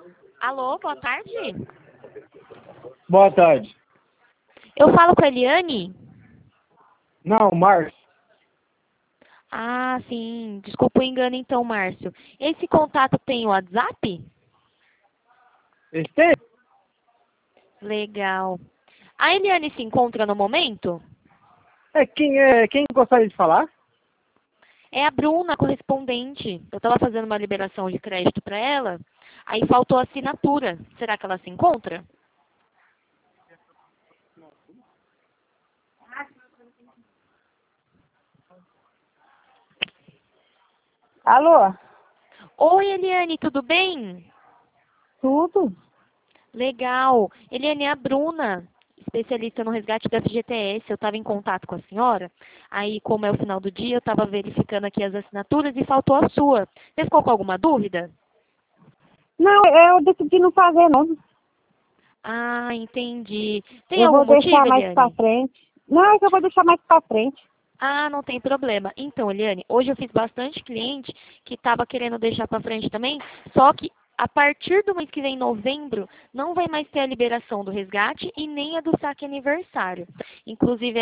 Alô, boa tarde. Boa tarde. Eu falo com a Eliane? Não, Márcio. Ah, sim. Desculpa o engano então, Márcio. Esse contato tem o WhatsApp? Este? Legal. A Eliane se encontra no momento? Quem gostaria de falar? É a Bruna, correspondente. Eu estava fazendo uma liberação de crédito para ela, aí faltou a assinatura. Será que ela se encontra? Alô? Oi, Eliane, tudo bem? Tudo? Legal. Eliane, é a Bruna, especialista no resgate do FGTS. Eu estava em contato com a senhora, aí como é o final do dia, eu estava verificando aqui as assinaturas e faltou a sua. Você ficou com alguma dúvida? Não, eu decidi não fazer, não. Ah, entendi. Tem Eu algum vou deixar motivo, mais pra Eliane? frente. Não, é que eu vou deixar mais pra frente. Ah, não tem problema. Então, Eliane, hoje eu fiz bastante cliente que estava querendo deixar para frente também, só que a partir do mês que vem, novembro, não vai mais ter a liberação do resgate e nem a do saque aniversário. Inclusive,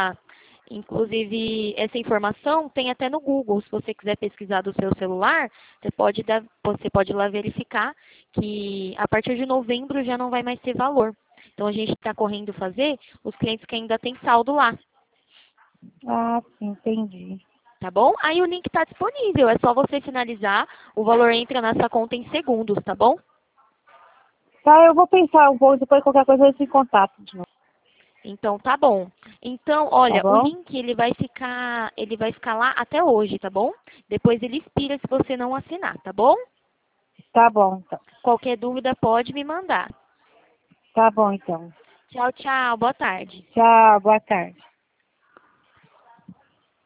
essa informação tem até no Google. Se você quiser pesquisar do seu celular, você pode ir lá verificar que a partir de novembro já não vai mais ter valor. Então, a gente está correndo fazer os clientes que ainda têm saldo lá. Ah, sim, entendi. Tá bom? Aí o link está disponível, é só você finalizar, o valor entra na sua conta em segundos, tá bom? Tá, eu vou pensar um pouco, depois qualquer coisa eu entro em contato de novo. Então tá bom. Então, Tá olha, o bom? link ele vai ficar lá até hoje, tá bom? Depois ele expira se você não assinar, tá bom? Tá bom, então. Qualquer dúvida pode me mandar. Tá bom, então. Tchau, tchau, boa tarde. Tchau, boa tarde.